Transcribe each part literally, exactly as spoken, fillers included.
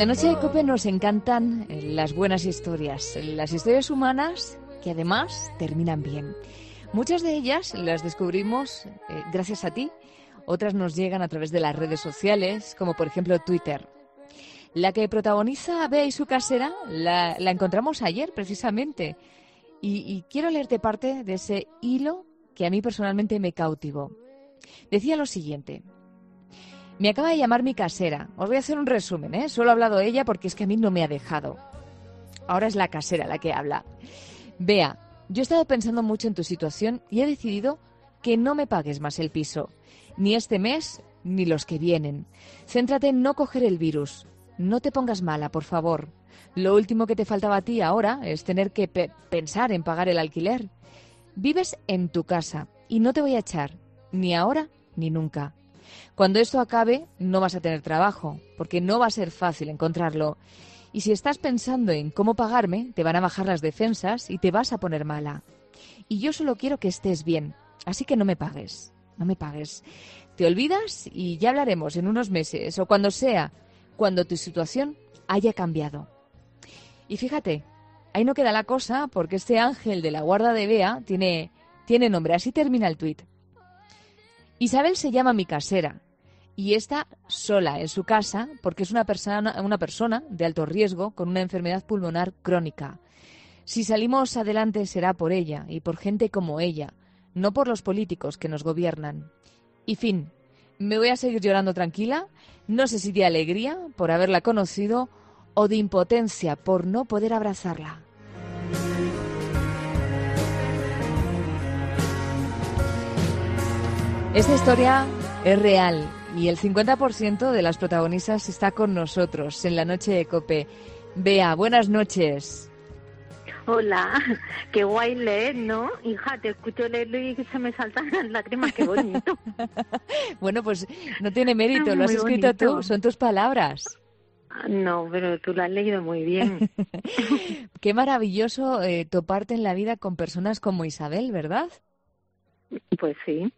la noche de COPE nos encantan las buenas historias, las historias humanas que además terminan bien. Muchas de ellas las descubrimos eh, gracias a ti, otras nos llegan a través de las redes sociales, como por ejemplo Twitter. La que protagoniza Bea y su casera la, la encontramos ayer precisamente y, y quiero leerte parte de ese hilo que a mí personalmente me cautivó. Decía lo siguiente: me acaba de llamar mi casera. Os voy a hacer un resumen, ¿eh? Solo ha hablado ella porque es que a mí no me ha dejado. Ahora es la casera la que habla. Bea, yo he estado pensando mucho en tu situación y he decidido que no me pagues más el piso. Ni este mes, ni los que vienen. Céntrate en no coger el virus. No te pongas mala, por favor. Lo último que te faltaba a ti ahora es tener que pe- pensar en pagar el alquiler. Vives en tu casa y no te voy a echar, ni ahora ni nunca. Cuando esto acabe, no vas a tener trabajo, porque no va a ser fácil encontrarlo. Y si estás pensando en cómo pagarme, te van a bajar las defensas y te vas a poner mala. Y yo solo quiero que estés bien, así que no me pagues, no me pagues. Te olvidas y ya hablaremos en unos meses, o cuando sea, cuando tu situación haya cambiado. Y fíjate, ahí no queda la cosa, porque este ángel de la guarda de Bea tiene, tiene nombre, así termina el tuit. Isabel se llama mi casera y está sola en su casa porque es una persona, una persona de alto riesgo con una enfermedad pulmonar crónica. Si salimos adelante será por ella y por gente como ella, no por los políticos que nos gobiernan. Y fin, me voy a seguir llorando tranquila, no sé si de alegría por haberla conocido o de impotencia por no poder abrazarla. Esta historia es real y el cincuenta por ciento de las protagonistas está con nosotros en la noche de COPE. Bea, buenas noches. Hola, qué guay leer, ¿no? Hija, te escucho leerlo y se me saltan las lágrimas, qué bonito. Bueno, pues no tiene mérito, lo has Muy escrito bonito. tú, son tus palabras. No, pero tú lo has leído muy bien. Qué maravilloso eh, toparte en la vida con personas como Isabel, ¿verdad? Pues sí,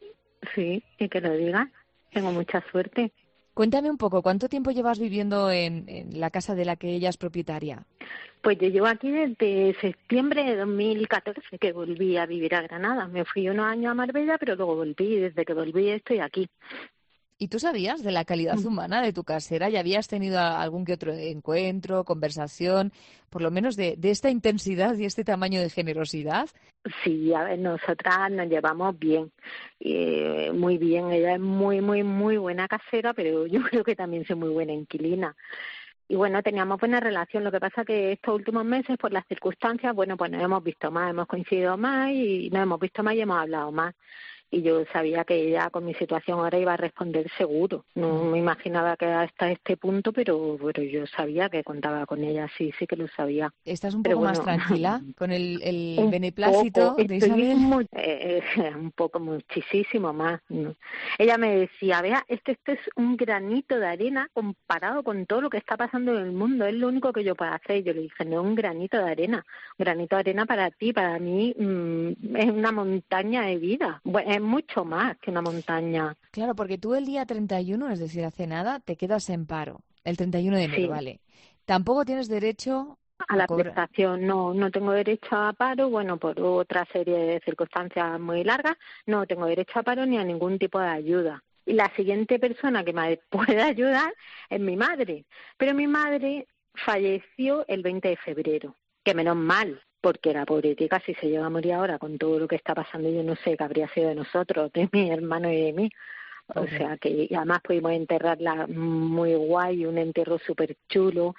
sí, y que lo digas, tengo mucha suerte. Cuéntame un poco, ¿cuánto tiempo llevas viviendo en, en la casa de la que ella es propietaria? Pues yo llevo aquí desde septiembre de dos mil catorce que volví a vivir a Granada. Me fui unos años a Marbella, pero luego volví y desde que volví estoy aquí. ¿Y tú sabías de la calidad humana de tu casera? ¿Ya habías tenido a- algún que otro encuentro, conversación, por lo menos de, de esta intensidad y este tamaño de generosidad? Sí, a ver, nosotras nos llevamos bien, eh, muy bien. Ella es muy, muy, muy buena casera, pero yo creo que también soy muy buena inquilina. Y bueno, teníamos buena relación. Lo que pasa que estos últimos meses, por las circunstancias, bueno, pues nos hemos visto más, hemos coincidido más y nos hemos visto más y hemos hablado más. Y yo sabía que ella con mi situación ahora iba a responder seguro. No me imaginaba que hasta este punto, pero, pero yo sabía que contaba con ella, sí, sí que lo sabía. ¿Estás un Pero poco más bueno, tranquila con el, el un poco, beneplácito de estoy Isabel? muy, eh, eh, un poco, muchísimo más. ¿no? Ella me decía, vea, esto, esto es un granito de arena comparado con todo lo que está pasando en el mundo, es lo único que yo puedo hacer. Yo le dije, no, un granito de arena, un granito de arena para ti, para mí mmm, es una montaña de vida, bueno, es mucho más que una montaña. Claro, porque tú el día treinta y uno, es decir, hace nada, te quedas en paro. El treinta y uno de enero, Sí. vale. Tampoco tienes derecho A a la cobrar. prestación no, no tengo derecho a paro, bueno, por otra serie de circunstancias muy largas, no tengo derecho a paro ni a ningún tipo de ayuda. Y la siguiente persona que me puede ayudar es mi madre, pero mi madre falleció el veinte de febrero, que menos mal, porque la pobretica si se llega a morir ahora con todo lo que está pasando, yo no sé qué habría sido de nosotros, de mi hermano y de mí. O Pobre. sea que y además pudimos enterrarla muy guay, un entierro súper chulo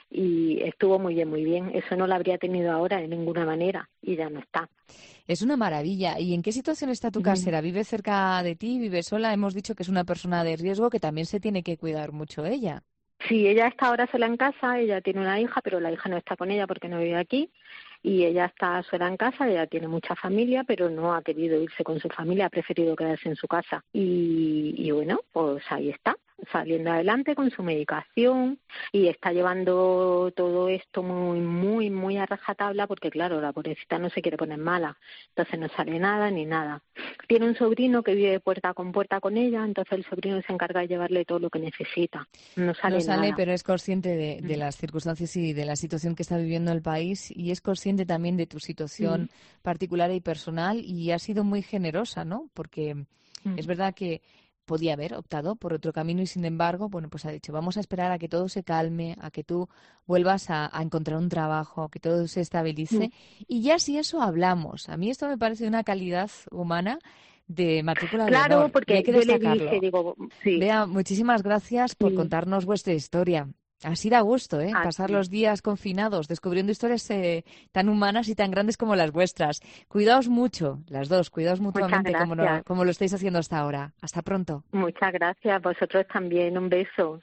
y estuvo muy bien, muy bien. Eso no lo habría tenido ahora de ninguna manera y ya no está. Es una maravilla. ¿Y en qué situación está tu Mm. casera? ¿Vive cerca de ti? ¿Vive sola? Hemos dicho que es una persona de riesgo que también se tiene que cuidar mucho ella. Sí, ella está ahora sola en casa, ella tiene una hija, pero la hija no está con ella porque no vive aquí y ella está sola en casa, ella tiene mucha familia, pero no ha querido irse con su familia, ha preferido quedarse en su casa y, y bueno, pues ahí está. saliendo adelante con su medicación y está llevando todo esto muy, muy, muy a rajatabla porque, claro, la pobrecita no se quiere poner mala, entonces no sale nada ni nada. Tiene un sobrino que vive puerta con puerta con ella, entonces el sobrino se encarga de llevarle todo lo que necesita. No sale No sale, nada. pero es consciente de, de las circunstancias y de la situación que está viviendo el país y es consciente también de tu situación mm. particular y personal y ha sido muy generosa, ¿no? Porque mm. es verdad que podía haber optado por otro camino y, sin embargo, bueno, pues ha dicho, vamos a esperar a que todo se calme, a que tú vuelvas a, a encontrar un trabajo, a que todo se estabilice mm. y ya si eso hablamos. A mí esto me parece una calidad humana de matrícula de Claro, honor. porque y hay que yo destacarlo. le dije, digo, sí. Bea, muchísimas gracias por sí. contarnos vuestra historia. Así da gusto, ¿eh? Así. Pasar los días confinados, descubriendo historias eh, tan humanas y tan grandes como las vuestras. Cuidaos mucho, las dos, cuidaos mutuamente como, no, como lo estáis haciendo hasta ahora. Hasta pronto. Muchas gracias, vosotros también. Un beso.